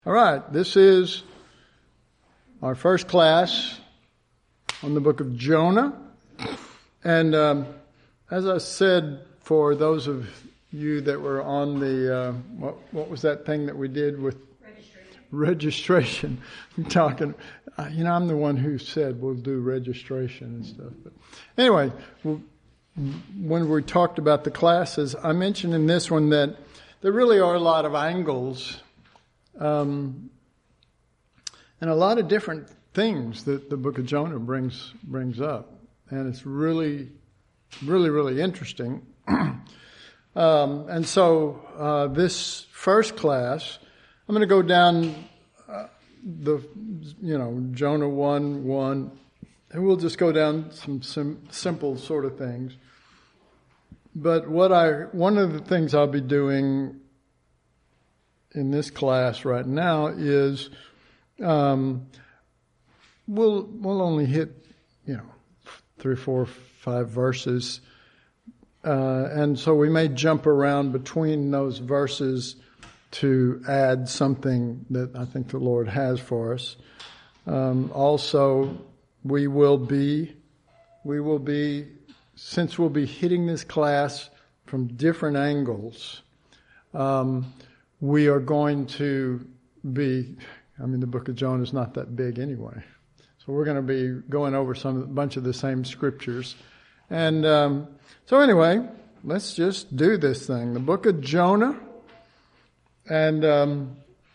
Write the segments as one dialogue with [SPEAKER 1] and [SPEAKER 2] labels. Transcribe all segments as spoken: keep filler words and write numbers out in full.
[SPEAKER 1] All right, this is our first class on the book of Jonah. And um, as I said, for those of you that were on the, uh, what, what was that thing that we did with
[SPEAKER 2] registration?
[SPEAKER 1] Registration. I'm talking, uh, you know, I'm the one who said we'll do registration and stuff. But anyway, well, when we talked about the classes, I mentioned in this one that there really are a lot of angles Um, and a lot of different things that the book of Jonah brings brings up. And it's really, really, really interesting. um, and so uh, this first class, I'm going to go down uh, the, you know, Jonah one, one, and we'll just go down some, some simple sort of things. But what I, one of the things I'll be doing in this class right now is um, we'll we'll only hit you know three, four, five verses, uh, and so we may jump around between those verses to add something that I think the Lord has for us. Um, also, we will be we will be since we'll be hitting this class from different angles. Um, We are going to be, I mean, the book of Jonah is not that big anyway. So we're going to be going over some, a bunch of the same scriptures. And um, so anyway, let's just do this thing. The book of Jonah. And um,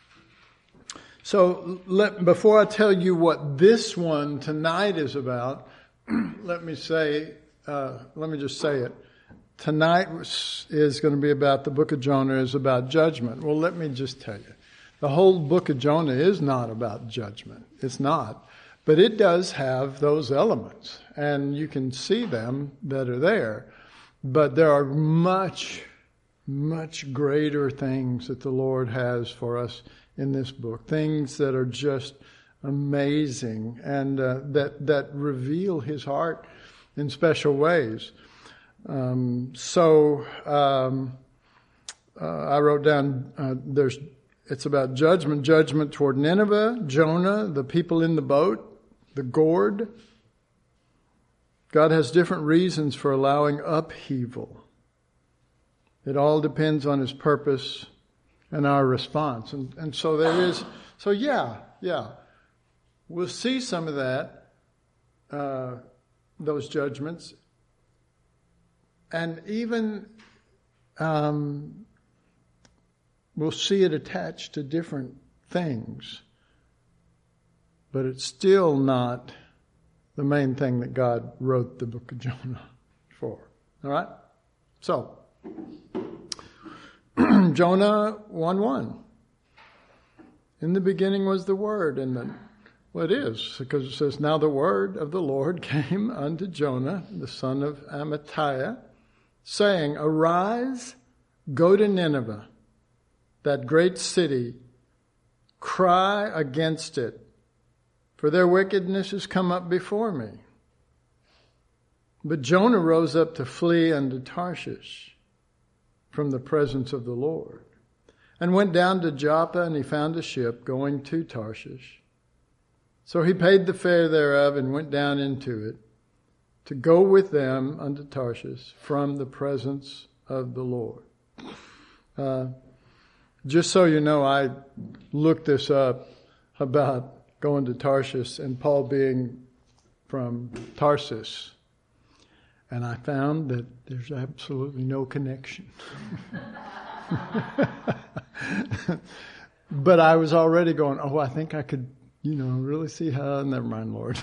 [SPEAKER 1] so let, before I tell you what this one tonight is about, let me say, uh, let me just say it. Tonight is going to be about, the book of Jonah is about judgment. Well, let me just tell you, the whole book of Jonah is not about judgment. It's not. But it does have those elements, and you can see them that are there. But there are much, much greater things that the Lord has for us in this book, things that are just amazing and uh, that, that reveal His heart in special ways. Um, so, um, uh, I wrote down, uh, there's, it's about judgment, judgment toward Nineveh, Jonah, the people in the boat, the gourd. God has different reasons for allowing upheaval. It all depends on His purpose and our response. And, and so there is, so yeah, yeah, we'll see some of that, uh, those judgments. And even um, we'll see it attached to different things. But it's still not the main thing that God wrote the book of Jonah for. All right? So, Jonah one one. In the beginning was the Word. And the, well, it is, because it says, now the word of the Lord came unto Jonah, the son of Amittai, saying, arise, go to Nineveh, that great city, cry against it, for their wickedness has come up before me. But Jonah rose up to flee unto Tarshish from the presence of the Lord, and went down to Joppa, and he found a ship going to Tarshish. So he paid the fare thereof, and went down into it, to go with them unto Tarshish from the presence of the Lord. Uh, just so you know, I looked this up about going to Tarshish and Paul being from Tarsus. And I found that there's absolutely no connection. But I was already going, oh, I think I could, you know, really see how, never mind, Lord.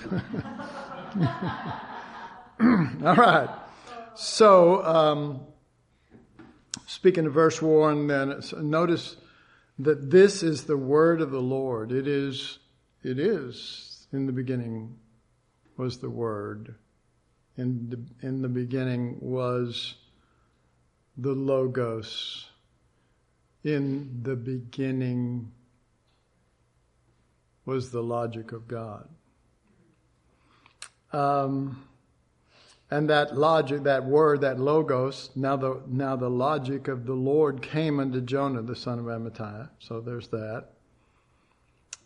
[SPEAKER 1] All right. So, um, speaking of verse one, then notice that this is the word of the Lord. It is, it is, in the beginning was the Word. In the, in the beginning was the Logos. In the beginning was the logic of God. Um, and that logic, that word, that Logos, now the now the logic of the Lord came unto Jonah, the son of Amittai. So there's that.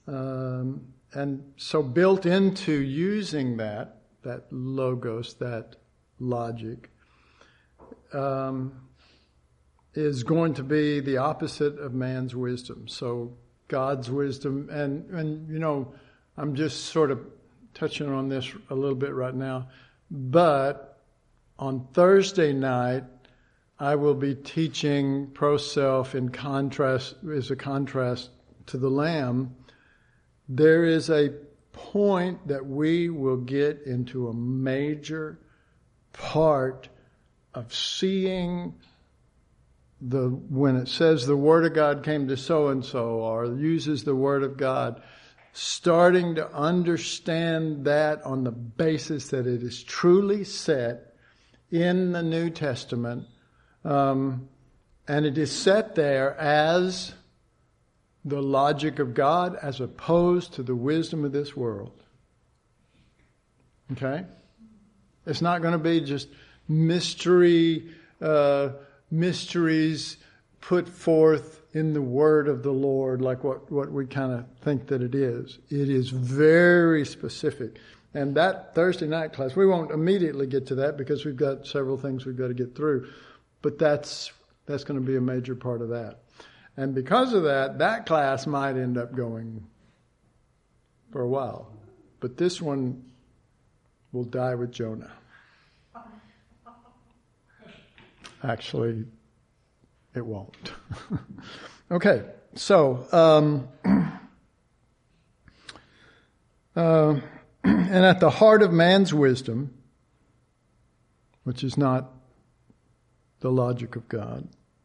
[SPEAKER 1] Um, and so built into using that, that logos, that logic, um, is going to be the opposite of man's wisdom. So God's wisdom, and, and you know, I'm just sort of touching on this a little bit right now, but on Thursday night, I will be teaching pro-self in contrast, as a contrast to the Lamb. There is a point that we will get into a major part of seeing the, when it says the Word of God came to so-and-so, or uses the Word of God, starting to understand that on the basis that it is truly set in the New Testament, um, and it is set there as the logic of God as opposed to the wisdom of this world. Okay? It's not going to be just mystery, uh, mysteries put forth in the word of the Lord, like what, what we kind of think that it is. It is very specific. And that Thursday night class, we won't immediately get to that because we've got several things we've got to get through. But that's that's going to be a major part of that. And because of that, that class might end up going for a while. But this one will die with Jonah. Actually, it won't. Okay, so, um, uh, and at the heart of man's wisdom, which is not the logic of God,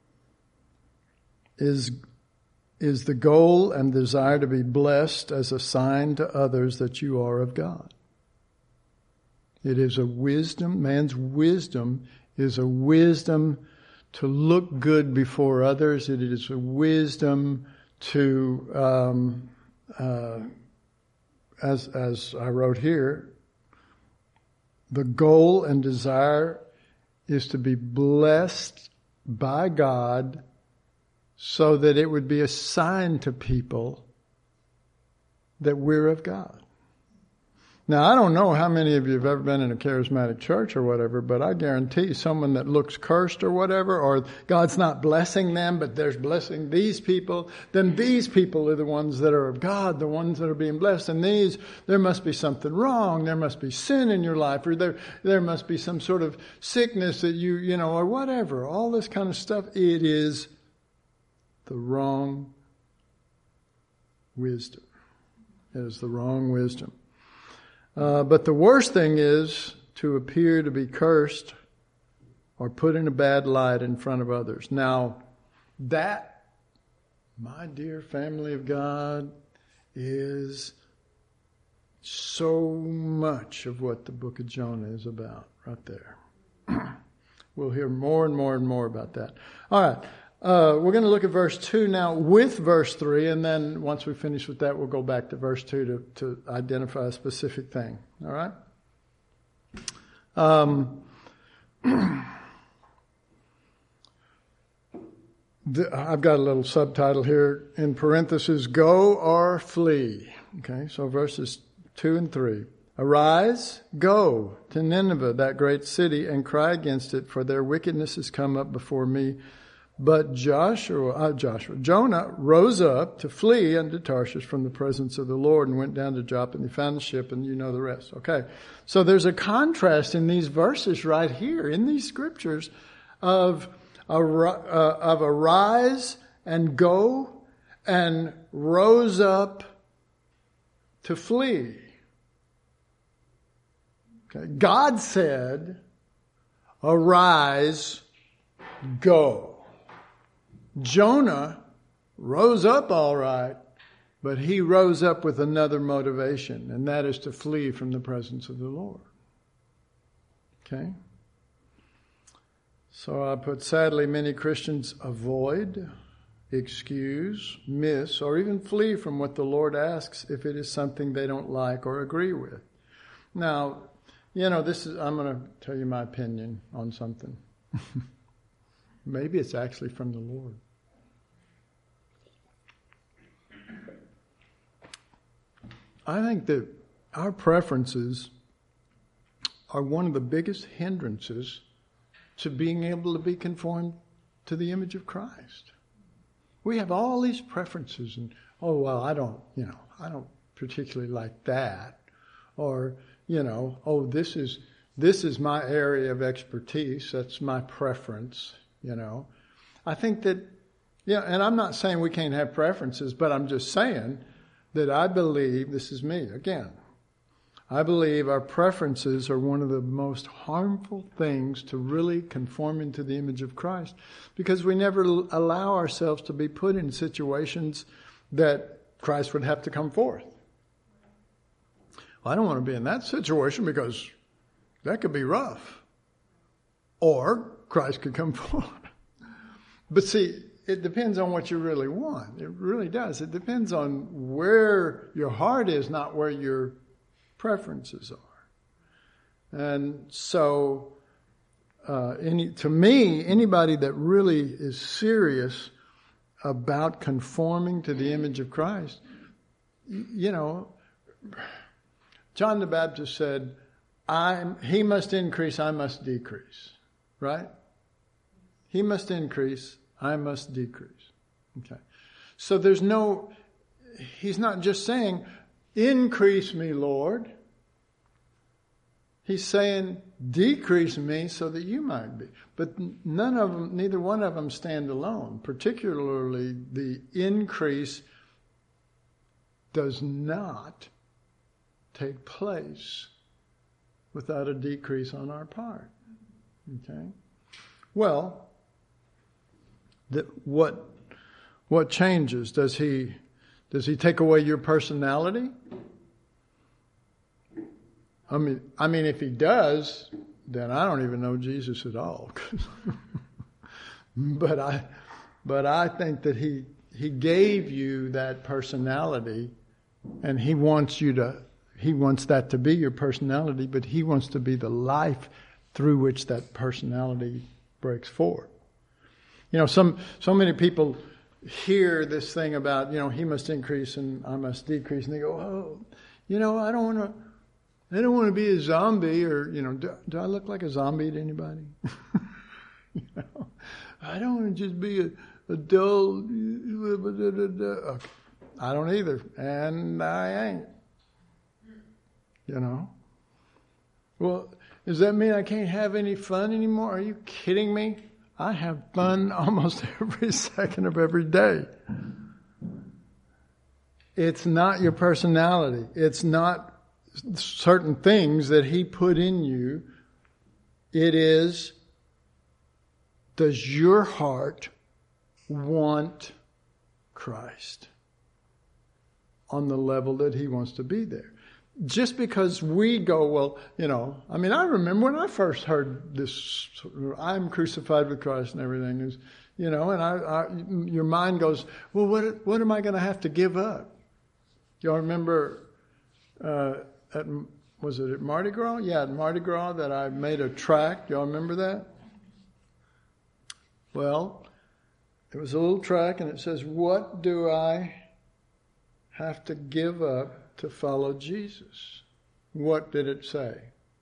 [SPEAKER 1] is is the goal and desire to be blessed as a sign to others that you are of God. It is a wisdom, man's wisdom is a wisdom to look good before others. It is a wisdom to, um, uh, as as I wrote here, the goal and desire is to be blessed by God so that it would be a sign to people that we're of God. Now, I don't know how many of you have ever been in a charismatic church or whatever, but I guarantee someone that looks cursed or whatever, or God's not blessing them, but there's blessing these people, then these people are the ones that are of God, the ones that are being blessed. And these, there must be something wrong. There must be sin in your life, or there, there must be some sort of sickness that you, you know, or whatever. All this kind of stuff. It is the wrong wisdom. It is the wrong wisdom. Uh, but the worst thing is to appear to be cursed or put in a bad light in front of others. Now, that, my dear family of God, is so much of what the book of Jonah is about right there. We'll hear more and more and more about that. All right. Uh, we're going to look at verse two now with verse three, and then once we finish with that, we'll go back to verse two to, to identify a specific thing. All right? Um, the, I've got a little subtitle here in parentheses, go or flee. Okay, so verses two and three. Arise, go to Nineveh, that great city, and cry against it, for their wickedness has come up before me. But Joshua, uh, Joshua, Jonah rose up to flee unto Tarshish from the presence of the Lord and went down to Joppa, and he found the ship, and you know the rest. Okay, so there's a contrast in these verses right here, in these scriptures, of, uh, of arise and go and rose up to flee. Okay, God said, arise, go. Jonah rose up all right, but he rose up with another motivation, and that is to flee from the presence of the Lord. Okay? So I put, sadly, many Christians avoid, excuse, miss, or even flee from what the Lord asks if it is something they don't like or agree with. Now, you know, this is, I'm going to tell you my opinion on something. Maybe it's actually from the Lord. I think that our preferences are one of the biggest hindrances to being able to be conformed to the image of Christ. We have all these preferences and, oh, well, I don't, you know, I don't particularly like that. Or, you know, oh, this is, this is my area of expertise. That's my preference, you know. I think that, yeah, and I'm not saying we can't have preferences, but I'm just saying that I believe, this is me again, I believe our preferences are one of the most harmful things to really conforming to the image of Christ, because we never allow ourselves to be put in situations that Christ would have to come forth. Well, I don't want to be in that situation because that could be rough. Or Christ could come forth. But see, it depends on what you really want. It really does. It depends on where your heart is, not where your preferences are. And so, uh, any, to me, anybody that really is serious about conforming to the image of Christ, you know, John the Baptist said, I, he must increase, I must decrease. Right? He must increase, I must decrease. Okay. So there's no, he's not just saying, increase me, Lord. He's saying, decrease me so that you might be. But none of them, neither one of them stand alone. Particularly the increase does not take place without a decrease on our part. Okay? Well, the, what what changes? Does he does he take away your personality? I mean, I mean, if he does, then I don't even know Jesus at all. but I, but I think that he he gave you that personality, and he wants you to. He wants that to be your personality, but he wants to be the life through which that personality breaks forth. You know, some so many people hear this thing about, you know, he must increase and I must decrease, and they go, oh, you know, I don't want to. I don't want to be a zombie, or, you know, do, do I look like a zombie to anybody? You know, I don't want to just be a, a dull. Okay. I don't either, and I ain't. You know. Well, does that mean I can't have any fun anymore? Are you kidding me? I have fun almost every second of every day. It's not your personality. It's not certain things that he put in you. It is, does your heart want Christ on the level that he wants to be there? Just because we go, well, you know, I mean, I remember when I first heard this, I'm crucified with Christ and everything is, you know, and I, I your mind goes, well, what what am I going to have to give up? Y'all remember, uh, at, was it at Mardi Gras? Yeah, at Mardi Gras that I made a tract. Y'all remember that? Well, it was a little tract and it says, what do I have to give up to follow Jesus? What did it say?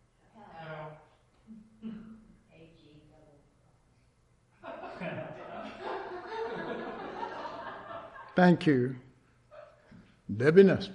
[SPEAKER 1] Thank you, Debbie Nussbaum.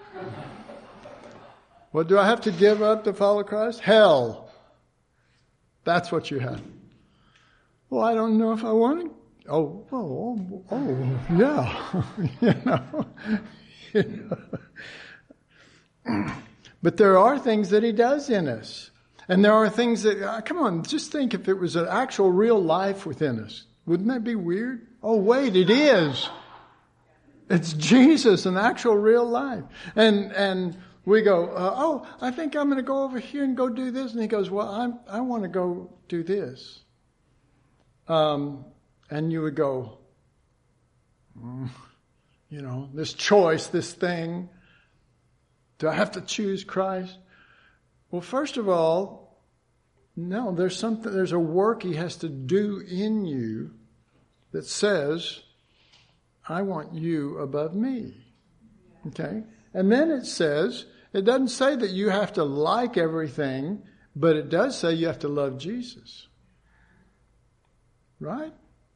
[SPEAKER 1] What do I have to give up to follow Christ? Hell. That's what you have. Well, I don't know if I want to. Oh, oh, oh, oh yeah. you know. you know. But there are things that he does in us. And there are things that, uh, come on, just think if it was an actual real life within us. Wouldn't that be weird? Oh, wait, it is. It's Jesus, an actual real life. And, and, we go, uh, oh, I think I'm going to go over here and go do this. And he goes, well, I'm, I want to go do this. Um, and you would go, mm, you know, this choice, this thing. Do I have to choose Christ? Well, first of all, no, there's something, there's a work he has to do in you that says, I want you above me. Okay? And then it says, it doesn't say that you have to like everything, but it does say you have to love Jesus. Right?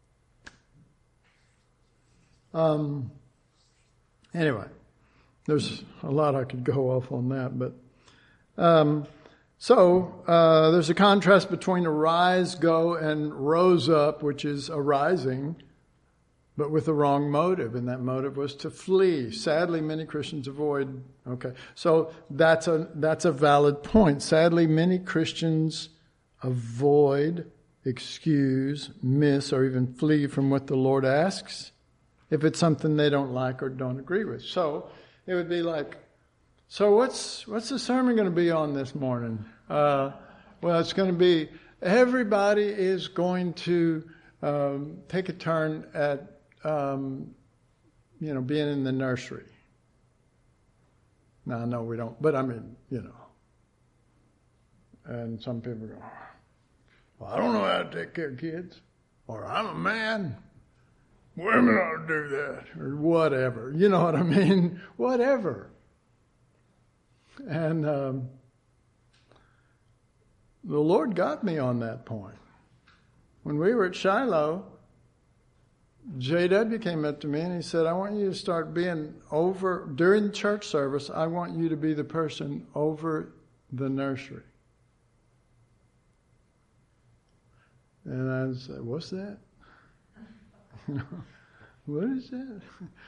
[SPEAKER 1] Um. Anyway, there's a lot I could go off on that, but um, so uh, there's a contrast between arise, go, and rose up, which is arising, but with the wrong motive, and that motive was to flee. Sadly, many Christians avoid. Okay, so that's a that's a valid point. Sadly, many Christians avoid, excuse, miss, or even flee from what the Lord asks if it's something they don't like or don't agree with. So it would be like, so what's what's the sermon going to be on this morning? Uh, well, it's going to be everybody is going to um, take a turn at um, you know being in the nursery. Now, no, we don't, but I mean, you know. And some people go, well, I don't know how to take care of kids, or I'm a man. Women ought to do that, or whatever. You know what I mean? Whatever. And um, the Lord got me on that point. When we were at Shiloh, J W came up to me and he said, I want you to start being over, during church service, I want you to be the person over the nursery. And I said, what's that? What is that?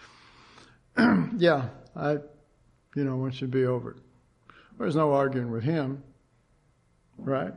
[SPEAKER 1] Yeah, I, you know, want you to be over it. There's no arguing with him, right?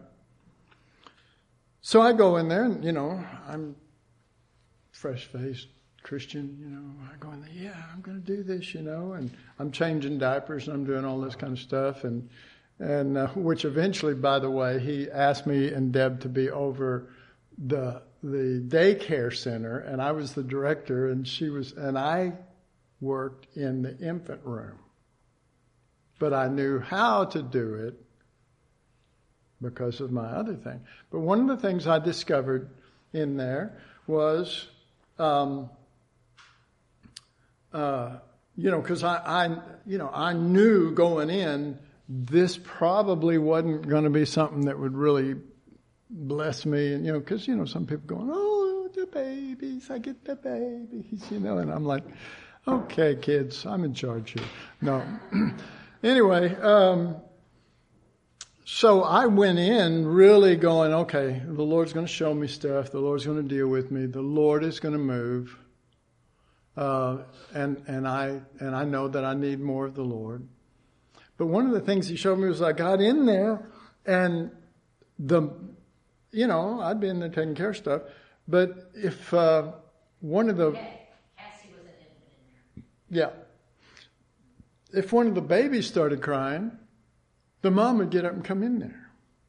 [SPEAKER 1] So I go in there and, you know, I'm fresh-faced Christian, you know, I go in there, yeah, I'm going to do this, you know, and I'm changing diapers and I'm doing all this kind of stuff, and and uh, which eventually, by the way, he asked me and Deb to be over the the daycare center, and I was the director, and she was, and I worked in the infant room. But I knew how to do it because of my other thing. But one of the things I discovered in there was, um, uh, you know, because I, I, you know, I knew going in, this probably wasn't going to be something that would really bless me, and you know, because you know, some people going, oh, the babies, I get the babies, you know, and I'm like, okay, kids, I'm in charge here. No, anyway, um, so I went in really going, okay, the Lord's going to show me stuff, the Lord's going to deal with me, the Lord is going to move, uh, and and I and I know that I need more of the Lord. But one of the things He showed me was I got in there, and the You know, I'd be in there taking care of stuff. But if uh, one of the...
[SPEAKER 2] Cassie was an infant in there.
[SPEAKER 1] Yeah. If one of the babies started crying, the mom would get up and come in there.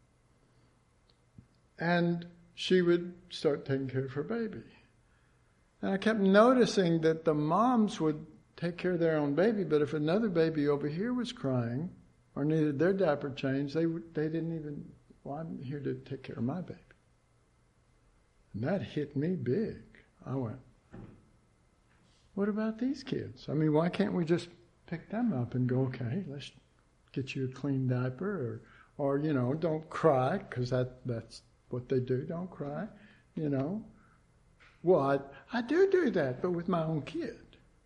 [SPEAKER 1] And she would start taking care of her baby. And I kept noticing that the moms would take care of their own baby, but if another baby over here was crying or needed their diaper changed, they would, they didn't even... Well, I'm here to take care of my baby. And that hit me big. I went, what about these kids? I mean, why can't we just pick them up and go, okay, let's get you a clean diaper, or, or you know, don't cry, because that, that's what they do, don't cry, you know. Well, I, I do do that, but with my own kid.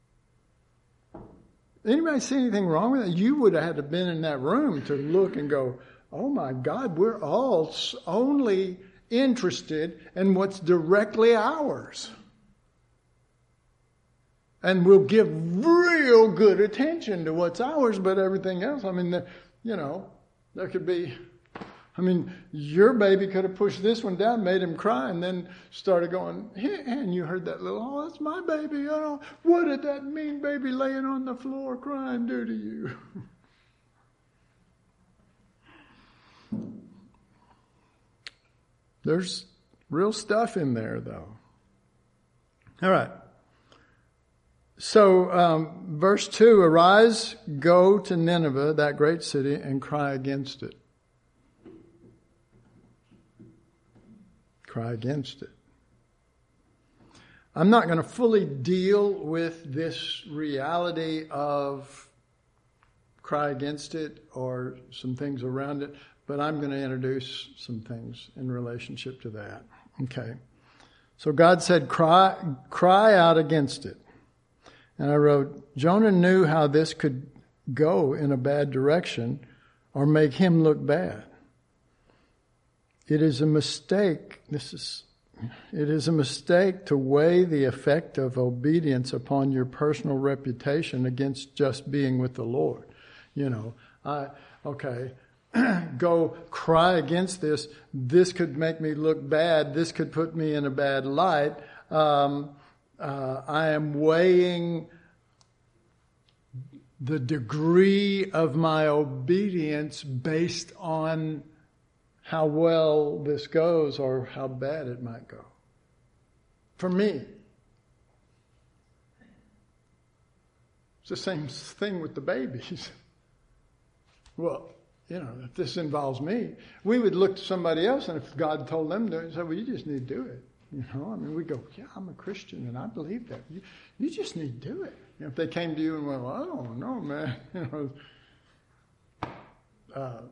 [SPEAKER 1] Anybody see anything wrong with that? You would have had to been in that room to look and go, oh my God, we're all only interested in what's directly ours. And we'll give real good attention to what's ours, but everything else, I mean, the, you know, there could be, I mean, your baby could have pushed this one down, made him cry, and then started going, hey, and you heard that little, oh, that's my baby, you know, what did that mean baby laying on the floor crying do to you? There's real stuff in there, though. All right. So, um, verse two, arise, go to Nineveh, that great city, and cry against it. Cry against it. I'm not going to fully deal with this reality of cry against it or some things around it, but I'm going to introduce some things in relationship to that. Okay. So God said, cry, cry out against it. And I wrote, Jonah knew how this could go in a bad direction or make him look bad. It is a mistake. This is, it is a mistake to weigh the effect of obedience upon your personal reputation against just being with the Lord. You know, I, okay, go cry against this. This could make me look bad. This could put me in a bad light. Um, uh, I am weighing the degree of my obedience based on how well this goes or how bad it might go. For me. It's the same thing with the babies. Well, you know, if this involves me, we would look to somebody else, and if God told them to, say, well, you just need to do it. You know, I mean, we go, yeah, I'm a Christian, and I believe that. You, you just need to do it. You know, if they came to you and went, well, I don't know, man. You know, uh,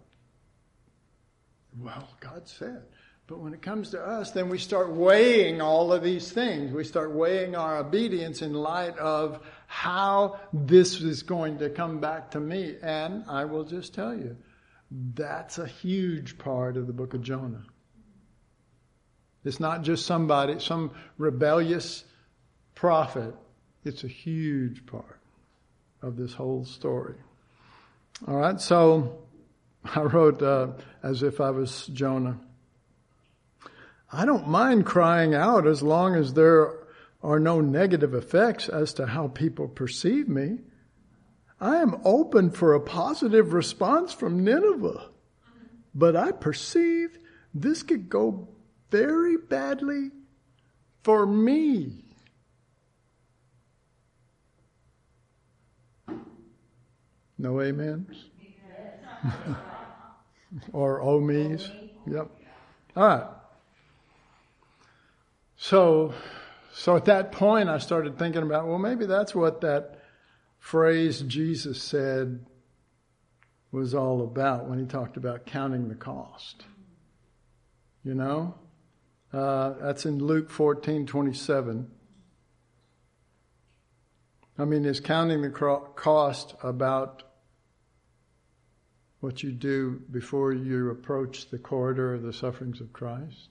[SPEAKER 1] well, God said. But when it comes to us, then we start weighing all of these things. We start weighing our obedience in light of how this is going to come back to me. And I will just tell you, that's a huge part of the book of Jonah. It's not just somebody, some rebellious prophet. It's a huge part of this whole story. All right, so I wrote uh, as if I was Jonah. I don't mind crying out as long as there are no negative effects as to how people perceive me. I am open for a positive response from Nineveh, but I perceive this could go very badly for me. No amens? Or oh me's? Yep. All right. So, so at that point I started thinking about, well, maybe that's what that phrase Jesus said was all about when he talked about counting the cost. You know? Uh, that's in Luke fourteen twenty-seven. I mean, is counting the cost about what you do before you approach the corridor of the sufferings of Christ?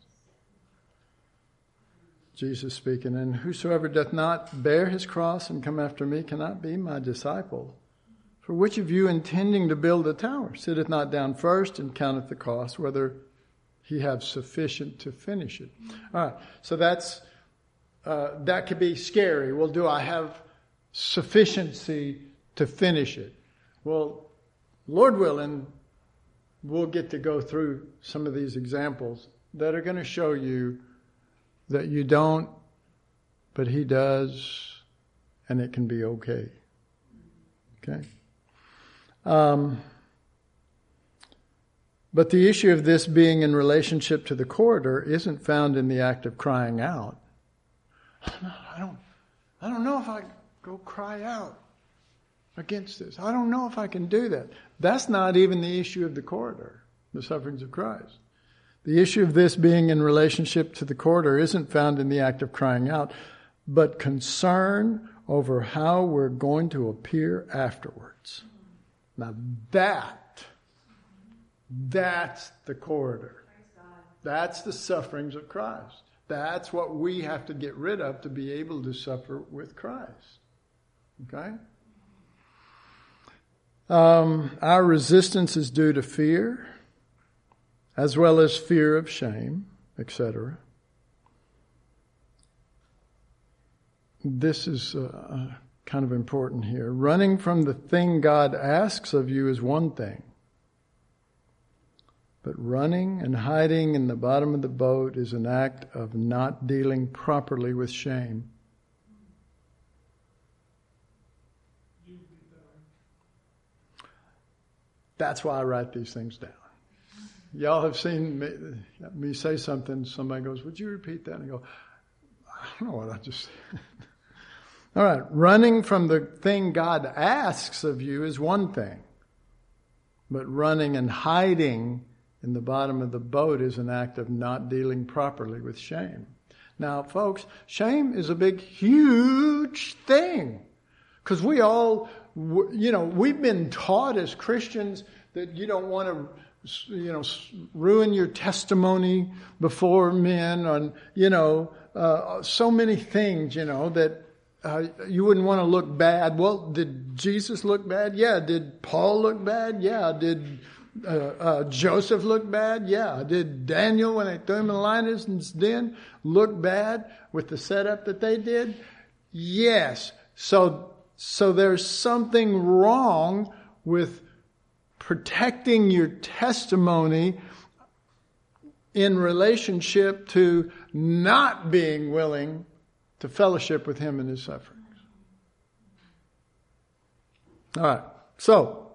[SPEAKER 1] Jesus speaking, and whosoever doth not bear his cross and come after me cannot be my disciple. For which of you intending to build a tower sitteth not down first and counteth the cost, whether he have sufficient to finish it? All right, so that's uh, that could be scary. Well, do I have sufficiency to finish it? Well, Lord willing, we'll get to go through some of these examples that are going to show you that you don't, but he does, and it can be okay. Okay? Um, but the issue of this being in relationship to the corridor isn't found in the act of crying out. I don't, I don't know if I go cry out against this. I don't know if I can do that. That's not even the issue of the corridor, the sufferings of Christ. The issue of this being in relationship to the corridor isn't found in the act of crying out, but concern over how we're going to appear afterwards. Now that, that's the corridor. That's the sufferings of Christ. That's what we have to get rid of to be able to suffer with Christ. Okay? Um, our resistance is due to fear, as well as fear of shame, et cetera. This is uh, kind of important here. Running from the thing God asks of you is one thing. But running and hiding in the bottom of the boat is an act of not dealing properly with shame. That's why I write these things down. Y'all have seen me, me say something, somebody goes, would you repeat that? And I go, don't know what I just said. All right, running from the thing God asks of you is one thing. But running and hiding in the bottom of the boat is an act of not dealing properly with shame. Now, folks, shame is a big, huge thing. Because we all, you know, we've been taught as Christians that you don't want to, you know, ruin your testimony before men on, you know, uh, so many things, you know, that uh, you wouldn't want to look bad. Well, did Jesus look bad? Yeah. Did Paul look bad? Yeah. Did uh, uh, Joseph look bad? Yeah. Did Daniel, when they threw him in the lion's den, look bad with the setup that they did? Yes. So, so there's something wrong with protecting your testimony in relationship to not being willing to fellowship with Him in His sufferings. All right, so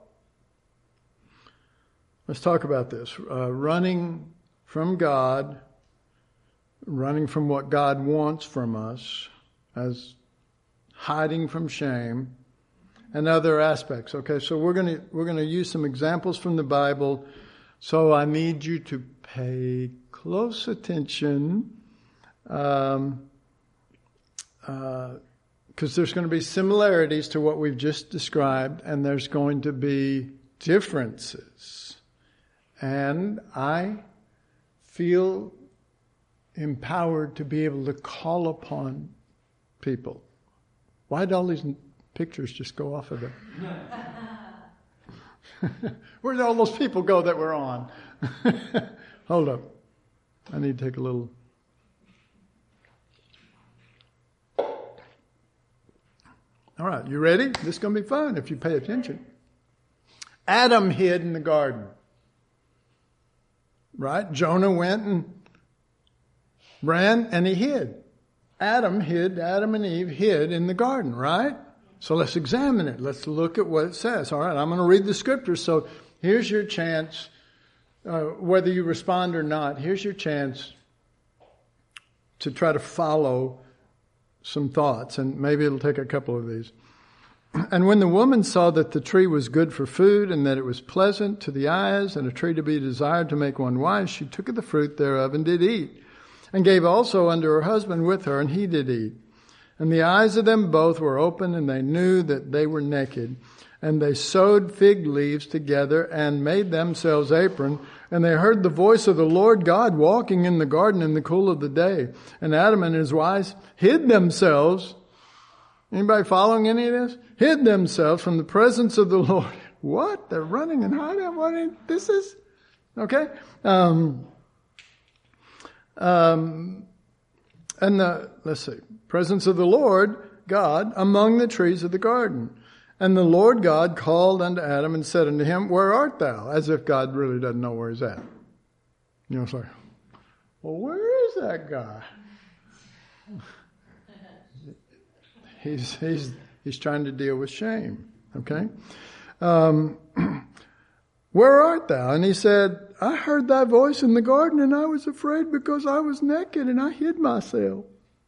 [SPEAKER 1] let's talk about this. Uh, running from God, running from what God wants from us, as hiding from shame, and other aspects. Okay, so we're going to we're going to use some examples from the Bible. So I need you to pay close attention, um, uh, because there's going to be similarities to what we've just described, and there's going to be differences. And I feel empowered to be able to call upon people. Why did all these pictures just go off of there? Where did all those people go that were on? Hold up. I need to take a little. All right, you ready? This is going to be fun if you pay attention. Adam hid in the garden. Right? Jonah went and ran and he hid. Adam hid, Adam and Eve hid in the garden, right? So let's examine it. Let's look at what it says. All right, I'm going to read the scriptures. So here's your chance, uh, whether you respond or not, here's your chance to try to follow some thoughts. And maybe it'll take a couple of these. And when the woman saw that the tree was good for food and that it was pleasant to the eyes and a tree to be desired to make one wise, she took of the fruit thereof and did eat, and gave also unto her husband with her, and he did eat. And the eyes of them both were open, and they knew that they were naked. And they sewed fig leaves together and made themselves apron. And they heard the voice of the Lord God walking in the garden in the cool of the day. And Adam and his wives hid themselves. Anybody following any of this? Hid themselves from the presence of the Lord. What? They're running and hiding? What? This is? Okay. Um, um, and the, let's see. Presence of the Lord God among the trees of the garden. And the Lord God called unto Adam and said unto him, Where art thou? As if God really doesn't know where he's at. You know, it's like, well, where is that guy? He's, he's, he's trying to deal with shame. Okay? Um, Where art thou? And he said, I heard thy voice in the garden, and I was afraid because I was naked, and I hid myself.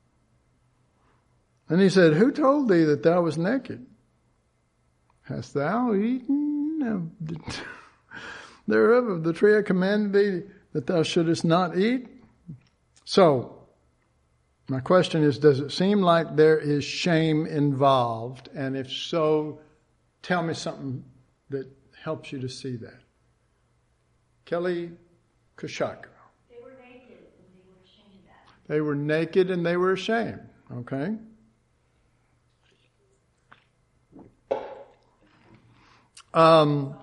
[SPEAKER 1] And he said, Who told thee that thou was naked? Hast thou eaten of the, thereof of the tree I commanded thee that thou shouldest not eat? So, my question is, does it seem like there is shame involved? And if so, tell me something that helps you to see that. Kelly Kushaka.
[SPEAKER 2] They were naked and they were ashamed of that.
[SPEAKER 1] They were naked and they were ashamed. Okay. Um,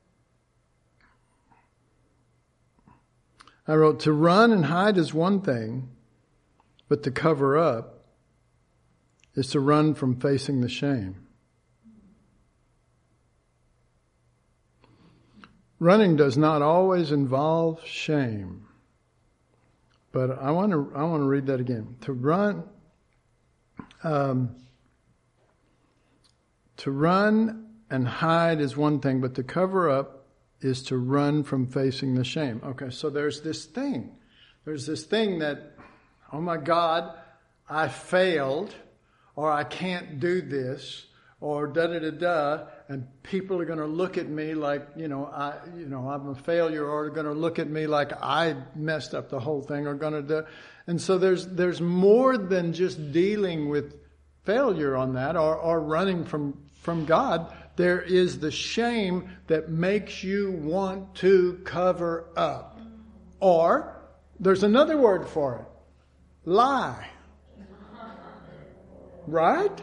[SPEAKER 1] I wrote, to run and hide is one thing, but to cover up is to run from facing the shame. Running does not always involve shame. But I want to I want to read that again. To run um, to run and hide is one thing, but to cover up is to run from facing the shame. Okay, so there's this thing. There's this thing that, oh my God, I failed, or I can't do this, or da-da-da-da, and people are going to look at me like, you know, I, you know, I'm a failure, or are going to look at me like I messed up the whole thing, or going to do. And so there's there's more than just dealing with failure on that, or, or running from, from God. There is the shame that makes you want to cover up. Or, there's another word for it. Lie. Right?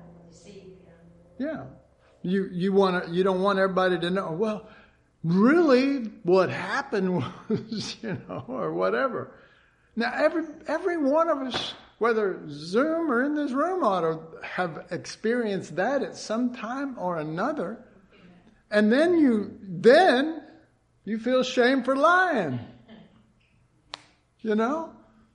[SPEAKER 1] Yeah. You you want to, you don't want everybody to know, well, really what happened was, you know, or whatever. Now every every one of us, whether Zoom or in this room, ought to have experienced that at some time or another. And then you then you feel shame for lying. You know?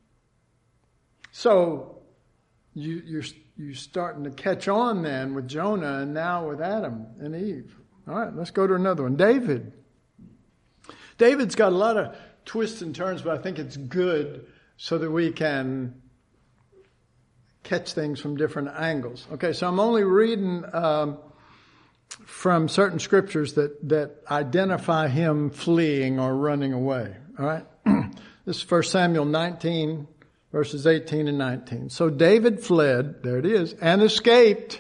[SPEAKER 1] So you you're you're starting to catch on then with Jonah, and now with Adam and Eve. All right, let's go to another one. David. David's got a lot of twists and turns, but I think it's good so that we can catch things from different angles. Okay, so I'm only reading um, from certain scriptures that, that identify him fleeing or running away. All right? This is First Samuel nineteen, verses eighteen and nineteen. So David fled, there it is, and escaped.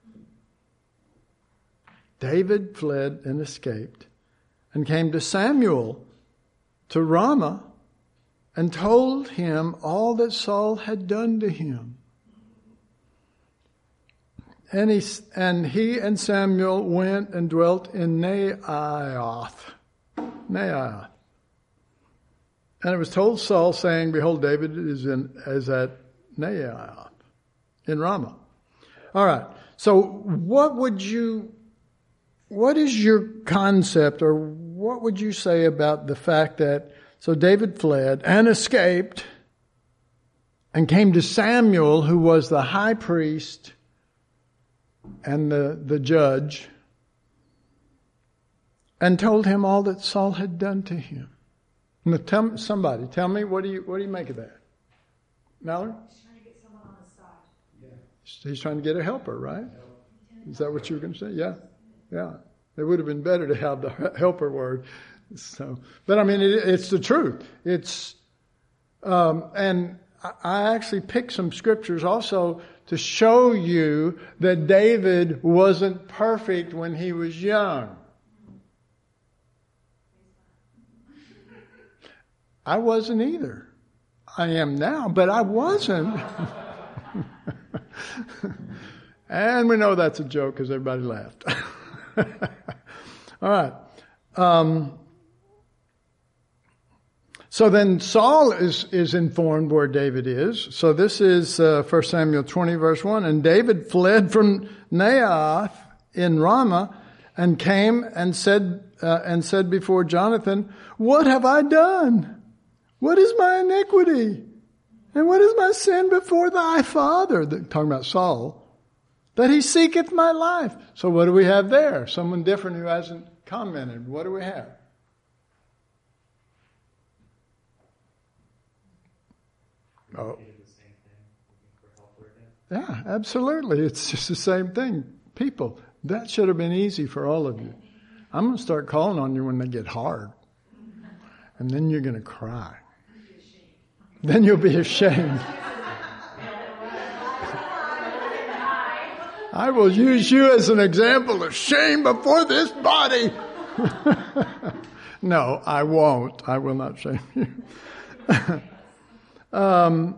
[SPEAKER 1] David fled and escaped and came to Samuel to Ramah and told him all that Saul had done to him. And he, and he and Samuel went and dwelt in Naioth. Naioth. And it was told Saul, saying, behold, David is in is at Naioth, in Ramah. All right. So what would you, what is your concept, or what would you say about the fact that, so David fled and escaped and came to Samuel, who was the high priest and the, the judge, and told him all that Saul had done to him. Now tell somebody, tell me, what do you what do you make of that? Mallory?
[SPEAKER 2] He's trying to get someone on his side.
[SPEAKER 1] Yeah. He's trying to get a helper, right? Is that what you were going to say? Yeah. Yeah. It would have been better to have the helper word. So, but I mean, it, it's the truth. It's, um, and I actually picked some scriptures also to show you that David wasn't perfect when he was young. I wasn't either. I am now, but I wasn't. And we know that's a joke because everybody laughed. All right. Um, so then Saul is, is informed where David is. So this is uh, First Samuel twenty, verse one. And David fled from Naioth in Ramah and came and said, uh, and said before Jonathan, what have I done? What is my iniquity? And what is my sin before thy father? Talking about Saul. That he seeketh my life. So what do we have there? Someone different who hasn't commented. What do we have? Oh. Yeah, absolutely. It's just the same thing. People, that should have been easy for all of you. I'm going to start calling on you when they get hard. And then you're going to cry. Then you'll be ashamed. I will use you as an example of shame before this body. No, I won't. I will not shame you. um,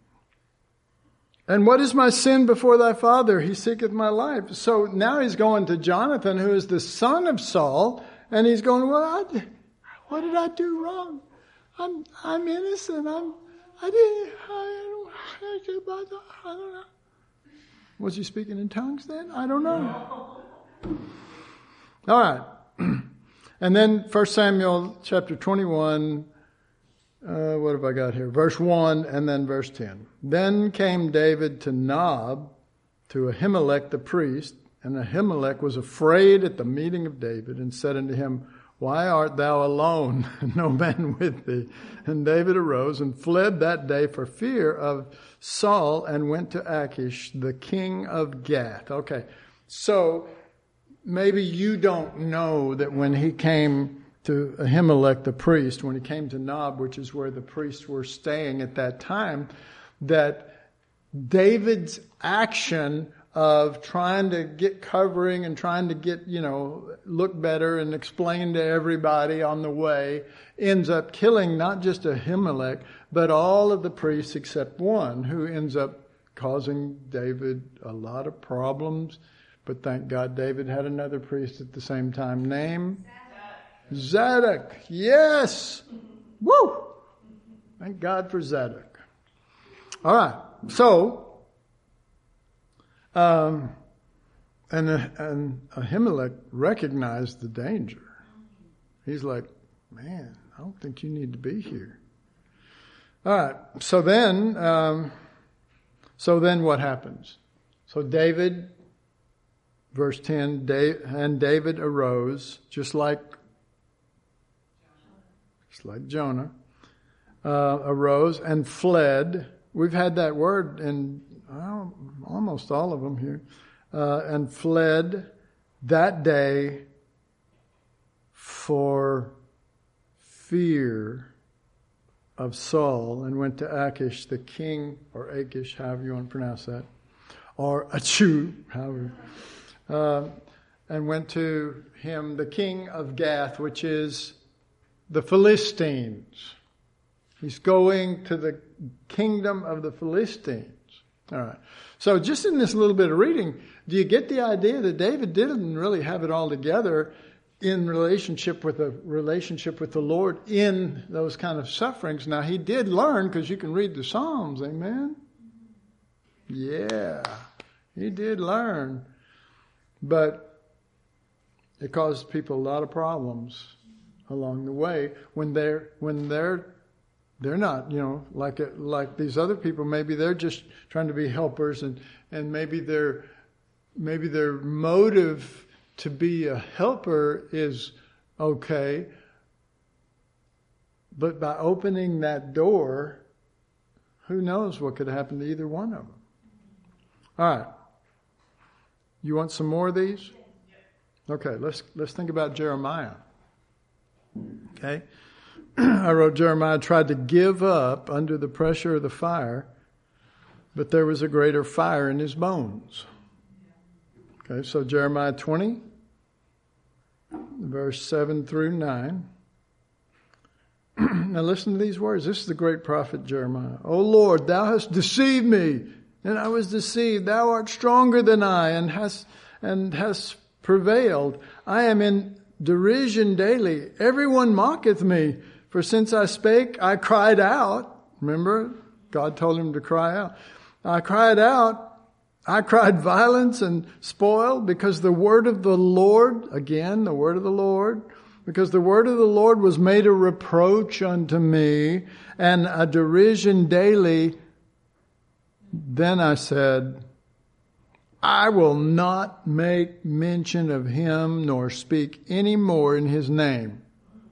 [SPEAKER 1] and what is my sin before thy father? He seeketh my life. So now he's going to Jonathan, who is the son of Saul, and he's going, well, I, what did I do wrong? I'm I'm innocent. I'm I didn't I don't I don't know. Was he speaking in tongues then? I don't know. All right. And then First Samuel chapter twenty-one, uh, what have I got here? Verse one and then verse ten. Then came David to Nob, to Ahimelech the priest, and Ahimelech was afraid at the meeting of David and said unto him, Why art thou alone, no man with thee? And David arose and fled that day for fear of Saul and went to Achish, the king of Gath. Okay, so maybe you don't know that when he came to Ahimelech the priest, when he came to Nob, which is where the priests were staying at that time, that David's action of trying to get covering and trying to get, you know, look better and explain to everybody on the way ends up killing not just Ahimelech, but all of the priests except one, who ends up causing David a lot of problems. But thank God David had another priest at the same time. Name? Zadok. Zadok. Yes. Woo! Thank God for Zadok. All right. So, Um, and, and Ahimelech recognized the danger. He's like, man, I don't think you need to be here. All right. So then, um, so then what happens? So David, verse ten, and David arose, just like, just like Jonah, uh, arose and fled. We've had that word in Well, almost all of them here, uh, and fled that day for fear of Saul, and went to Achish, the king, or Achish, however you want to pronounce that, or Achu, however, uh, and went to him, the king of Gath, which is the Philistines. He's going to the kingdom of the Philistines. All right. So just in this little bit of reading, do you get the idea that David didn't really have it all together in relationship with a relationship with the Lord in those kind of sufferings? Now, he did learn, because you can read the Psalms, amen? Yeah, he did learn. But it caused people a lot of problems along the way when they're when they're They're not, you know, like like these other people. Maybe they're just trying to be helpers, and, and maybe their maybe their motive to be a helper is okay. But by opening that door, who knows what could happen to either one of them? All right. You want some more of these? Okay, let's let's think about Jeremiah. Okay. I wrote, Jeremiah tried to give up under the pressure of the fire, but there was a greater fire in his bones. Okay, so Jeremiah twenty, verse seven through nine. Now listen to these words. This is the great prophet Jeremiah. O Lord, thou hast deceived me, and I was deceived. Thou art stronger than I, and hast and hast prevailed. I am in derision daily. Everyone mocketh me. For since I spake, I cried out. Remember, God told him to cry out. I cried out. I cried violence and spoil, because the word of the Lord, again, the word of the Lord, because the word of the Lord was made a reproach unto me and a derision daily. Then I said, I will not make mention of him nor speak any more in his name.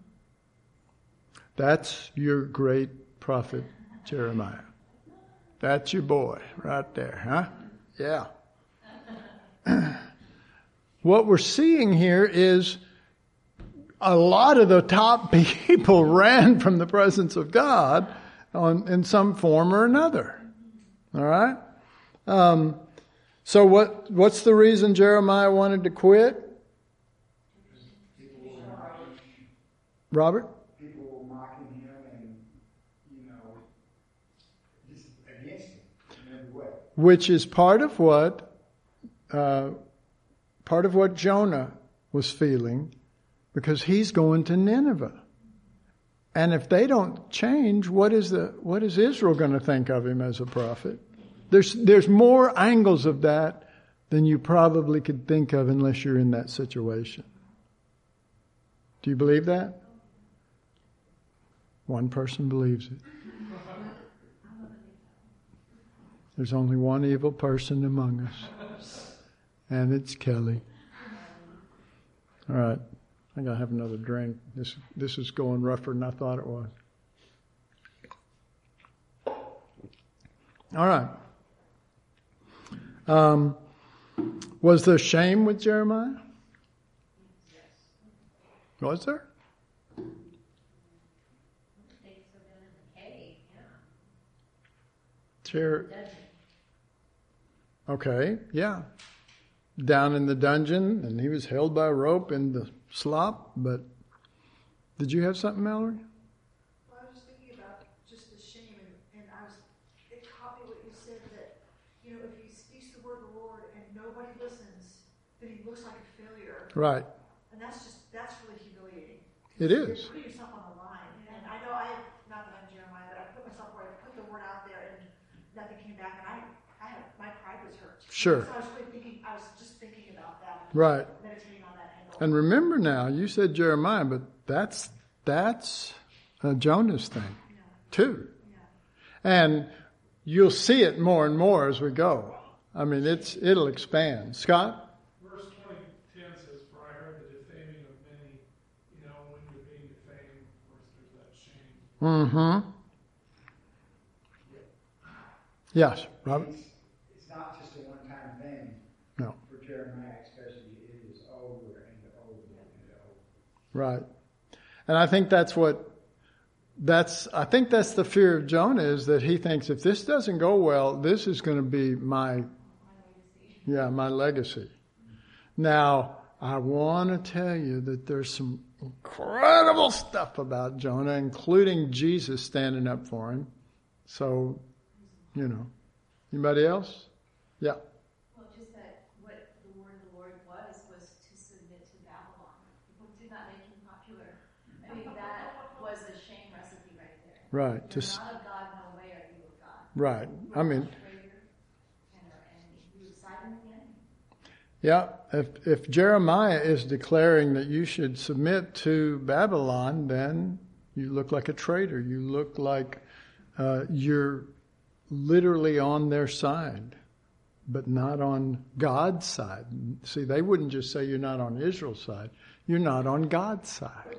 [SPEAKER 1] That's your great prophet, Jeremiah. That's your boy right there, huh? Yeah. What we're seeing here is a lot of the top people ran from the presence of God on, in some form or another. All right? Um, so what? what's the reason Jeremiah wanted to quit? Robert? Which is part of what, uh, part of what Jonah was feeling, because he's going to Nineveh. And if they don't change, what is the what is Israel going to think of him as a prophet? There's there's more angles of that than you probably could think of unless you're in that situation. Do you believe that? One person believes it. There's only one evil person among us, and it's Kelly. All right. I gotta have another drink. This this is going rougher than I thought it was. All right. Um, was there shame with Jeremiah? Was there? Jer- okay, yeah. Down in the dungeon, and he was held by a rope in the slop, but did you have something, Mallory?
[SPEAKER 2] Well, I was just thinking about just the shame, and, and I was, it caught me what you said, that, you know, if he speaks the word of the Lord and nobody listens, then he looks like a failure.
[SPEAKER 1] Right.
[SPEAKER 2] And that's just, that's really humiliating.
[SPEAKER 1] It is.
[SPEAKER 2] You're putting yourself on the line. And I know I, not that I'm Jeremiah, but I put myself where I put the word out there and nothing came back, and I, I had, my pride was hurt.
[SPEAKER 1] Sure.
[SPEAKER 2] So I was really thinking, I was just thinking about that.
[SPEAKER 1] Right.
[SPEAKER 2] Meditating on that angle.
[SPEAKER 1] And remember now, you said Jeremiah, but that's that's uh, Jonah's thing,
[SPEAKER 2] Yeah.
[SPEAKER 1] too.
[SPEAKER 2] Yeah.
[SPEAKER 1] And you'll see it more and more as we go. I mean, it's it'll expand. Scott?
[SPEAKER 3] Verse twenty ten says, "For I heard the defaming of many." You know, when you're being defamed, of course, there's that shame.
[SPEAKER 1] Mm-hmm. Yes, Robert?
[SPEAKER 4] It's, it's not just a one-time thing.
[SPEAKER 1] No.
[SPEAKER 4] For Jeremiah especially, it is over and over and over.
[SPEAKER 1] Right. And I think that's what, that's, I think that's the fear of Jonah, is that he thinks if this doesn't go well, this is going to be my, yeah, my legacy. Now, I want to tell you that there's some incredible stuff about Jonah, including Jesus standing up for him. So, you know. Anybody else? Yeah.
[SPEAKER 5] Well, just that what the word of the Lord was, was to submit to Babylon. People did not make him popular. I mean, that was a shame recipe right there.
[SPEAKER 1] Right.
[SPEAKER 5] You're
[SPEAKER 1] To,
[SPEAKER 5] not of God, no way are you of God.
[SPEAKER 1] right. I mean,
[SPEAKER 5] And our enemy. You would side with the enemy.
[SPEAKER 1] yeah, if if Jeremiah is declaring that you should submit to Babylon, then you look like a traitor. You look like uh, you're literally on their side, but not on God's side. See, they wouldn't just say you're not on Israel's side. You're not on God's side.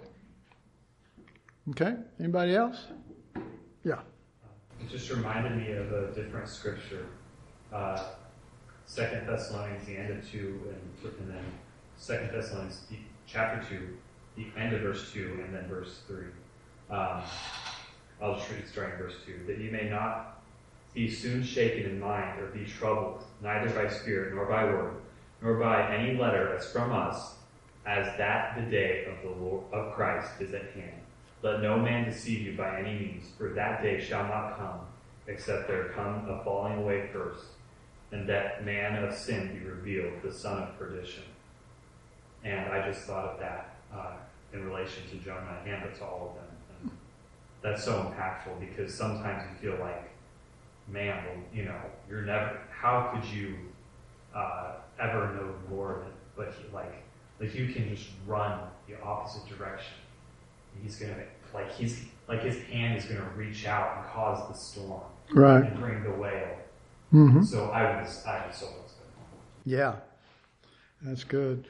[SPEAKER 1] Okay? Anybody else? Yeah.
[SPEAKER 6] It just reminded me of a different scripture. Uh, Second Thessalonians, the end of two, and, and then Second Thessalonians, the, chapter two, the end of verse two, and then verse three. Um, I'll just read starting verse two. That you may not be soon shaken in mind, or be troubled, neither by spirit, nor by word, nor by any letter as from us, as that the day of the Lord of Christ is at hand. Let no man deceive you by any means, for that day shall not come, except there come a falling away first, and that man of sin be revealed, the son of perdition. And I just thought of that uh, in relation to Jonah and to all of them. And that's so impactful, because sometimes you feel like, man, well, you know, you're never, how could you uh, ever know the Lord? But he, like, like you can just run the opposite direction. He's going to, like, he's, like his hand is going to reach out and cause the storm.
[SPEAKER 1] Right.
[SPEAKER 6] And bring the whale.
[SPEAKER 1] Mm-hmm.
[SPEAKER 6] So I was, I was so excited.
[SPEAKER 1] Yeah. That's good.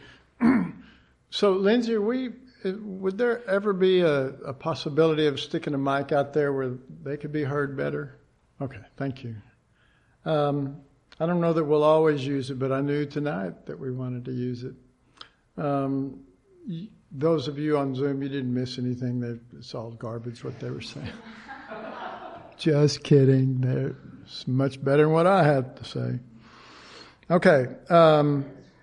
[SPEAKER 1] So, Lindsay, are we, would there ever be a, a possibility of sticking a mic out there where they could be heard better? Okay, thank you. Um, I don't know that we'll always use it, but I knew tonight that we wanted to use it. Um, y- those of you on Zoom, you didn't miss anything. They, it's all garbage what they were saying. Just kidding. They're, it's much better than what I had to say. Okay. Um,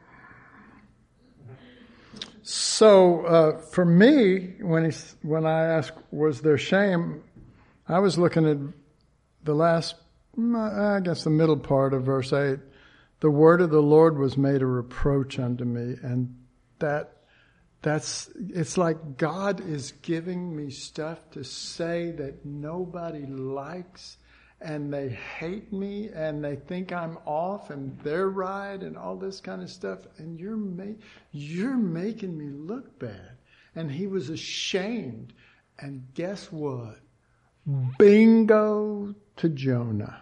[SPEAKER 1] so uh, for me, when he, when I asked, was there shame, I was looking at the last, I guess the middle part of verse eight. The word of the Lord was made a reproach unto me. And that, that's, it's like God is giving me stuff to say that nobody likes, and they hate me, and they think I'm off and they're right and all this kind of stuff. And you're ma- you're making me look bad. And he was ashamed. And guess what? Bingo to Jonah.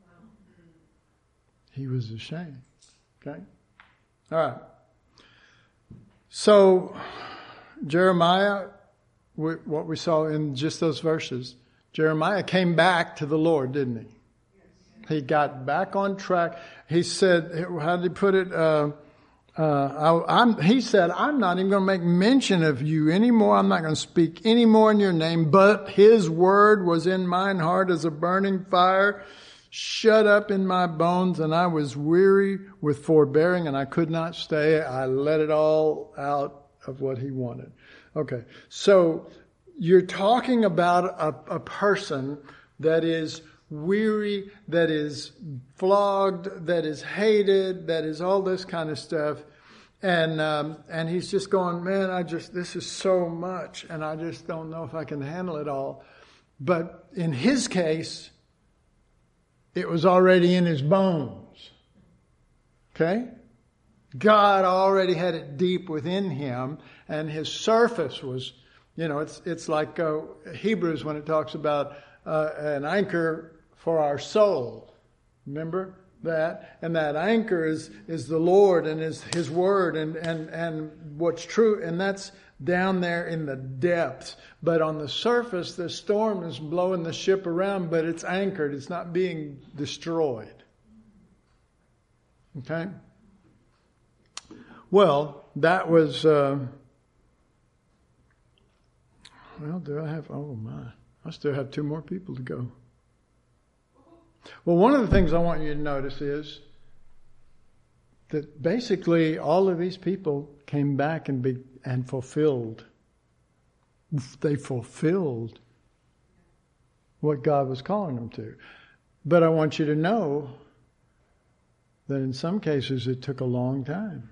[SPEAKER 1] He was ashamed. Okay? All right. So, Jeremiah, what we saw in just those verses, Jeremiah came back to the Lord, didn't he? He got back on track. He said, how did he put it? Uh, uh, I, I'm, he said, I'm not even going to make mention of you anymore. I'm not going to speak any more in your name. But his word was in mine heart as a burning fire, shut up in my bones, and I was weary with forbearing, and I could not stay. I let it all out of what he wanted. Okay, so you're talking about a, a person that is weary, that is flogged, that is hated, that is all this kind of stuff. And um, and he's just going, man, I just, this is so much, and I just don't know if I can handle it all. But in his case, it was already in his bones. Okay? God already had it deep within him, and his surface was, you know, it's it's like uh, Hebrews when it talks about uh, an anchor for our soul. Remember that? And that anchor is is the Lord and is His Word and, and, and what's true. And that's down there in the depths. But on the surface, the storm is blowing the ship around, but it's anchored. It's not being destroyed. Okay? Well, that was... Uh, well, do I have... Oh, my. I still have two more people to go. Well, one of the things I want you to notice is that basically all of these people came back and be, and fulfilled. They fulfilled what God was calling them to. But I want you to know that in some cases it took a long time.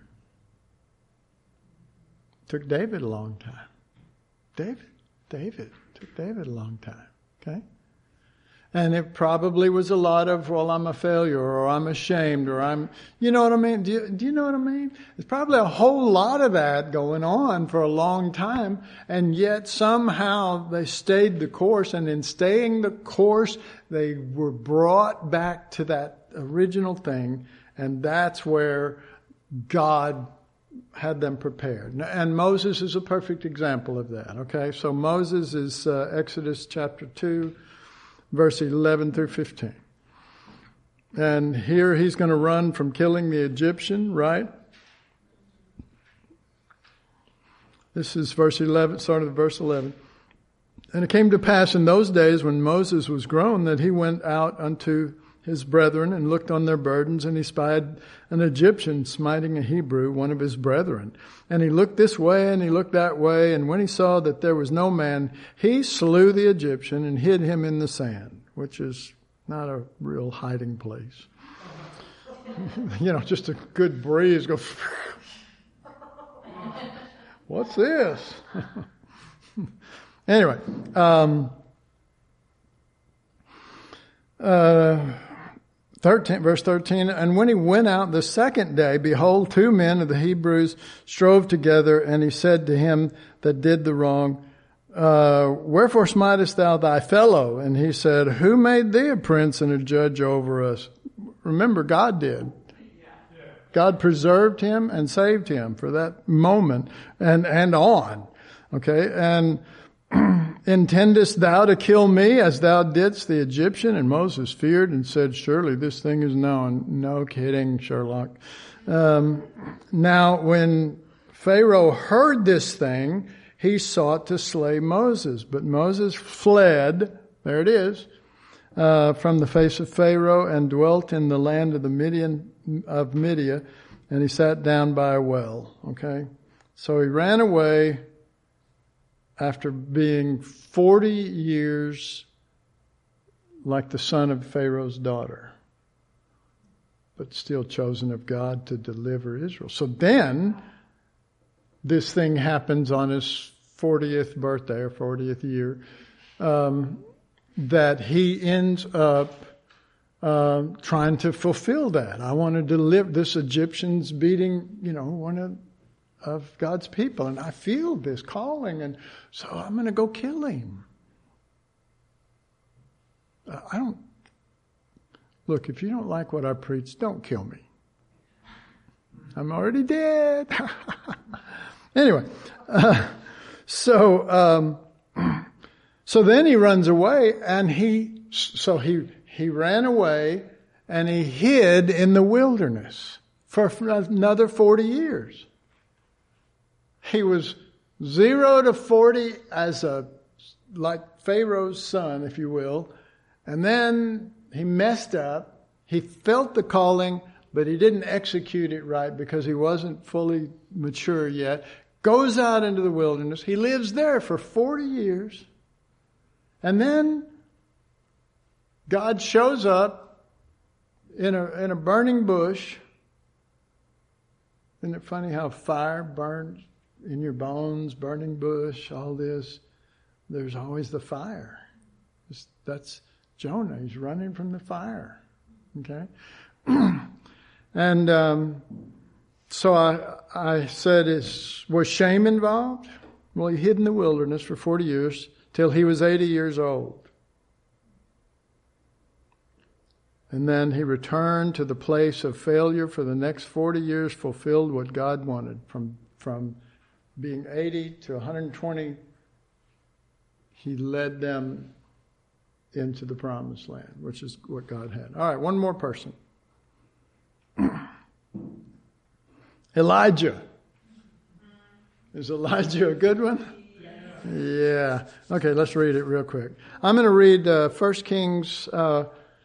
[SPEAKER 1] It took David a long time. David, David, it took David a long time. Okay? And it probably was a lot of, well, I'm a failure, or I'm ashamed, or I'm, you know what I mean? Do you, do you know what I mean? There's probably a whole lot of that going on for a long time, and yet somehow they stayed the course, and in staying the course, they were brought back to that original thing, and that's where God had them prepared. And Moses is a perfect example of that, okay? So Moses is uh, Exodus chapter two, verse eleven through fifteen. And here he's going to run from killing the Egyptian, right? This is verse eleven, start of verse eleven. And it came to pass in those days when Moses was grown that he went out unto his brethren and looked on their burdens, and he spied an Egyptian smiting a Hebrew, one of his brethren. And he looked this way and he looked that way, and when he saw that there was no man, he slew the Egyptian and hid him in the sand, which is not a real hiding place. You know, just a good breeze goes, what's this? Anyway, um, uh, thirteen, verse thirteen, and when he went out the second day, behold, two men of the Hebrews strove together, and he said to him that did the wrong, uh, wherefore smitest thou thy fellow? And he said, who made thee a prince and a judge over us? Remember, God did. God preserved him and saved him for that moment and, and on. Okay, and intendest thou to kill me as thou didst the Egyptian? And Moses feared and said, surely this thing is known. No kidding, Sherlock. Um, now, when Pharaoh heard this thing, he sought to slay Moses. But Moses fled, there it is, uh, from the face of Pharaoh and dwelt in the land of the Midian, of Midia, and he sat down by a well. Okay? So he ran away after being forty years like the son of Pharaoh's daughter, but still chosen of God to deliver Israel. So then, this thing happens on his fortieth birthday or fortieth year, um, that he ends up uh, trying to fulfill that. I want to deliver this Egyptian's beating, you know, one of of God's people, and I feel this calling, and so I'm going to go kill him. Uh, I don't, look, if you don't like what I preach, don't kill me. I'm already dead. Anyway, uh, So, um, so then he runs away, and he, so he, he ran away, and he hid in the wilderness for another forty years. He was zero to forty as a, like Pharaoh's son, if you will. And then he messed up. He felt the calling, but he didn't execute it right because he wasn't fully mature yet. Goes out into the wilderness. He lives there for forty years. And then God shows up in a, in a burning bush. Isn't it funny how fire burns in your bones, burning bush, all this? There's always the fire. That's Jonah. He's running from the fire. Okay? And um, so I, I said, is, was shame involved? Well, he hid in the wilderness for forty years till he was eighty years old. And then he returned to the place of failure for the next forty years, fulfilled what God wanted. From, from being eighty to one hundred twenty, he led them into the promised land, which is what God had. All right, one more person. Elijah. Is Elijah a good one? Yeah. Okay, let's read it real quick. I'm going to read uh, First Kings uh,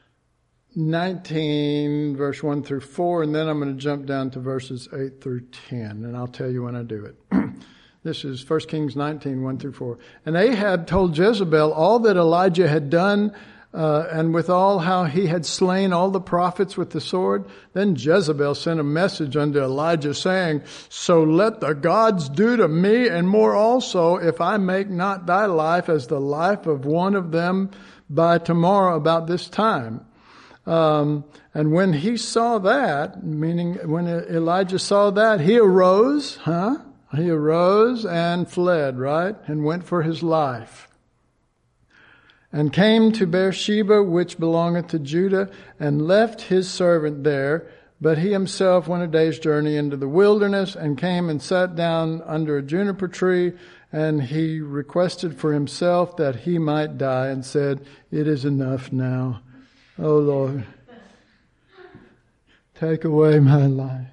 [SPEAKER 1] nineteen, verse one through four, and then I'm going to jump down to verses eight through ten, and I'll tell you when I do it. This is First Kings nineteen, one through four. And Ahab told Jezebel all that Elijah had done, uh, and withal how he had slain all the prophets with the sword. Then Jezebel sent a message unto Elijah, saying, So let the gods do to me, and more also, if I make not thy life as the life of one of them by tomorrow about this time. Um, and when he saw that, meaning when Elijah saw that, he arose, huh? He arose and fled, right? And went for his life. And came to Beersheba, which belongeth to Judah, and left his servant there. But he himself went a day's journey into the wilderness, and came and sat down under a juniper tree. And he requested for himself that he might die, and said, It is enough now. O Lord, take away my life.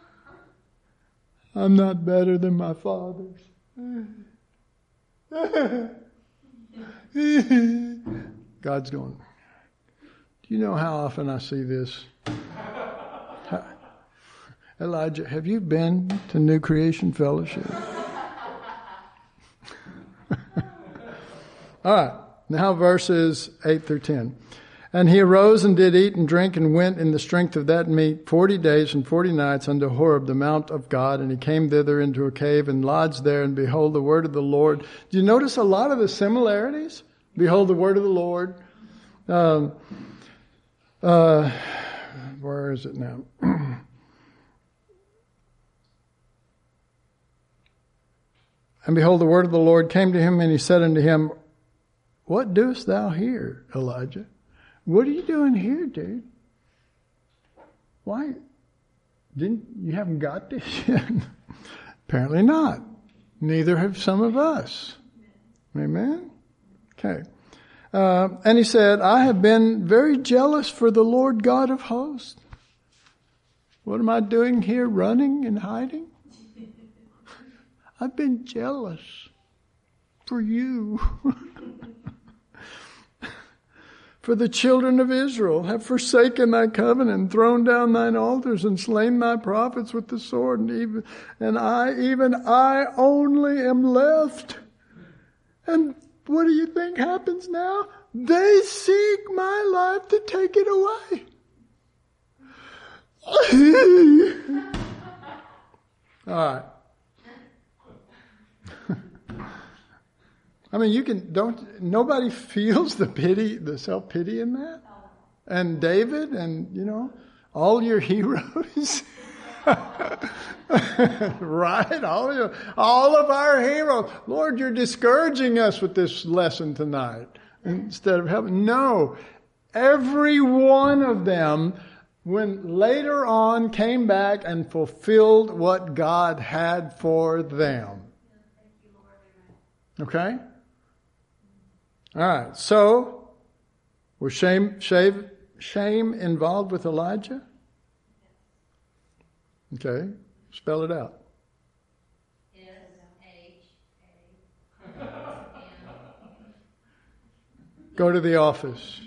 [SPEAKER 1] I'm not better than my fathers. God's going, do you know how often I see this? Elijah, have you been to New Creation Fellowship? All right, now verses eight through ten. And he arose and did eat and drink and went in the strength of that meat forty days and forty nights unto Horeb, the mount of God. And he came thither into a cave and lodged there. And behold, the word of the Lord. Do you notice a lot of the similarities? Behold, the word of the Lord. Um, uh, where is it now? And behold, the word of the Lord came to him, and he said unto him, What doest thou here, Elijah? What are you doing here, dude? Why? Didn't you haven't got this yet? Apparently not. Neither have some of us. Amen? Okay. Uh, and he said, I have been very jealous for the Lord God of hosts. What am I doing here, running and hiding? I've been jealous for you. For the children of Israel have forsaken thy covenant, and thrown down thine altars, and slain thy prophets with the sword, and even and I, even I only am left. And what do you think happens now? They seek my life to take it away. All right. I mean, you can, don't, nobody feels the pity, the self-pity in that? And David and, you know, all your heroes. Right? All, your, all of our heroes. Lord, you're discouraging us with this lesson tonight instead of helping. No. Every one of them, when later on came back and fulfilled what God had for them. Okay? All right. So, was shame, shame, shame involved with Elijah? Okay. Spell it out.
[SPEAKER 5] S H A M.
[SPEAKER 1] Go to the office.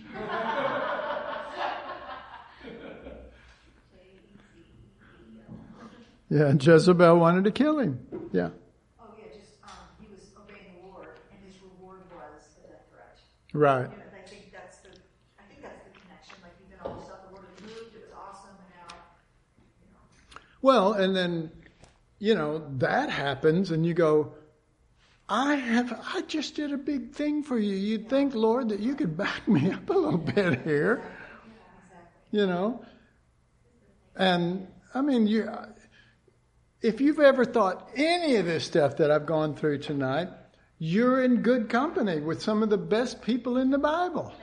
[SPEAKER 1] Yeah, and Jezebel wanted to kill him. Yeah.
[SPEAKER 2] Oh yeah, just um, he was obeying the Lord, and his reward was a death threat.
[SPEAKER 1] Right.
[SPEAKER 2] You know, I think that's the, I think that's the connection. Like he did all this stuff, the Lord had moved, it was awesome, and now, you know.
[SPEAKER 1] Well, and then, you know, that happens, and you go, I have, I just did a big thing for you. You'd think, Lord, that you could back me up a little bit here.
[SPEAKER 2] Yeah, exactly.
[SPEAKER 1] You know? And, I mean, you, if you've ever thought any of this stuff that I've gone through tonight, you're in good company with some of the best people in the Bible.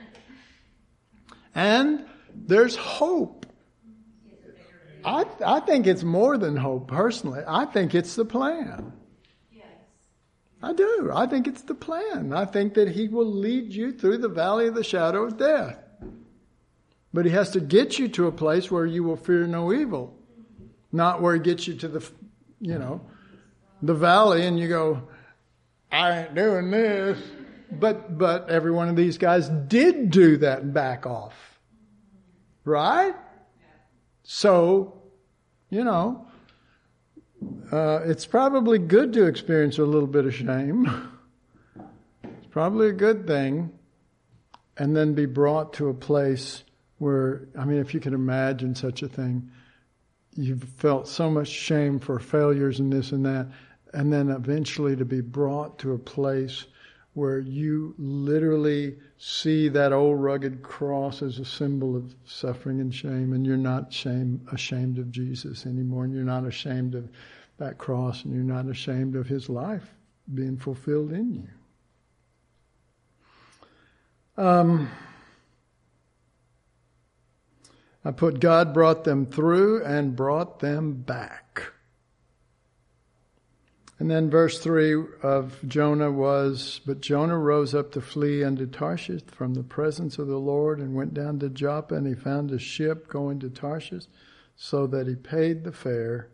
[SPEAKER 1] And there's hope. I, I think it's more than hope, personally. I think it's the plan.
[SPEAKER 5] Yes.
[SPEAKER 1] I do. I think it's the plan. I think that He will lead you through the valley of the shadow of death. But He has to get you to a place where you will fear no evil. Not where He gets you to the, you know, the valley and you go, I ain't doing this. But, but every one of these guys did do that and back off. Right? So, you know, uh, it's probably good to experience a little bit of shame. It's probably a good thing. And then be brought to a place where, I mean, if you can imagine such a thing, you've felt so much shame for failures and this and that, and then eventually to be brought to a place where you literally see that old rugged cross as a symbol of suffering and shame, and you're not shame, ashamed of Jesus anymore, and you're not ashamed of that cross, and you're not ashamed of His life being fulfilled in you. Um, I put God brought them through and brought them back. And then verse three of Jonah was, but Jonah rose up to flee unto Tarshish from the presence of the Lord and went down to Joppa, and he found a ship going to Tarshish, so that he paid the fare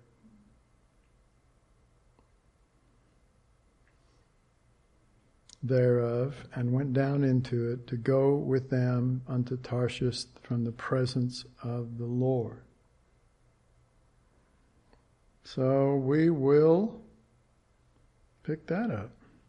[SPEAKER 1] thereof and went down into it to go with them unto Tarshish from the presence of the Lord. So we will pick that up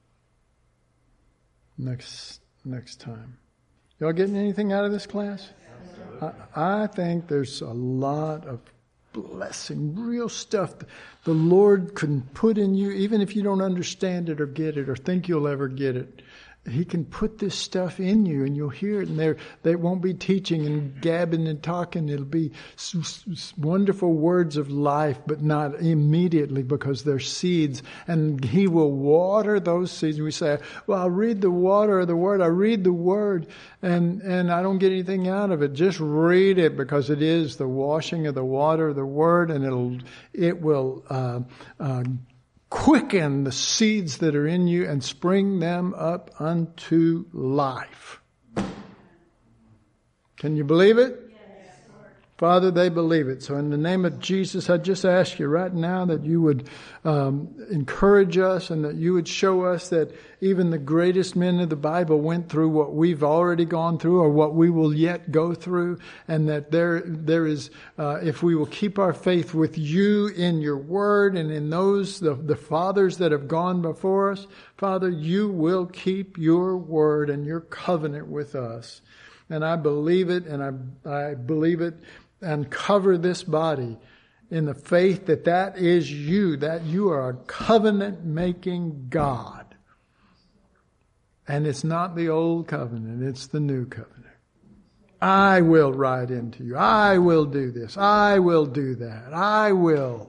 [SPEAKER 1] next next time. Y'all getting anything out of this class? I, I think there's a lot of blessing, real stuff the Lord can put in you, even if you don't understand it or get it or think you'll ever get it. He can put this stuff in you and you'll hear it, and there they won't be teaching and gabbing and talking. It'll be s- s- wonderful words of life, but not immediately, because they're seeds, and He will water those seeds. We say, well, I read the water of the Word. I read the Word and, and I don't get anything out of it. Just read it, because it is the washing of the water of the Word, and it'll, it will, uh, uh, quicken the seeds that are in you and spring them up unto life. Can you believe it?
[SPEAKER 5] Yes, Lord.
[SPEAKER 1] Father, they believe it. So in the name of Jesus, I just ask you right now that you would um, encourage us, and that you would show us that even the greatest men of the Bible went through what we've already gone through, or what we will yet go through, and that there there is, uh, if we will keep our faith with you in your word and in those, the, the fathers that have gone before us, Father, you will keep your word and your covenant with us. And I believe it, and I, I believe it, and cover this body in the faith that that is you, that you are a covenant-making God. And it's not the old covenant, it's the new covenant. I will ride into you. I will do this. I will do that. I will.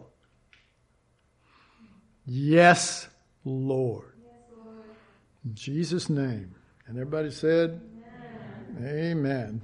[SPEAKER 1] Yes, Lord. In Jesus' name. And everybody said, Amen.